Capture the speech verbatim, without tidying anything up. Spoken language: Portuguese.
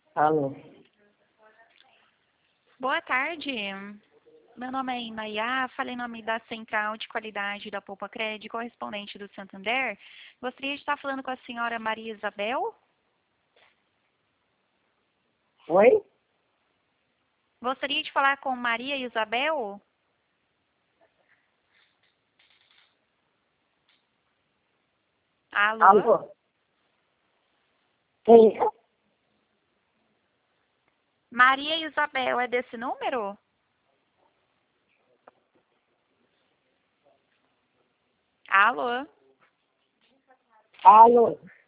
Alô. Boa tarde. Meu nome é Inayá, falei em nome da Central de Qualidade da Poupa Cred, correspondente do Santander. Gostaria de estar falando com a senhora Maria Isabel. Oi? Gostaria de falar com Maria Isabel. Alô? Alô? Quem é? Maria Isabel, é desse número? Alô? Alô?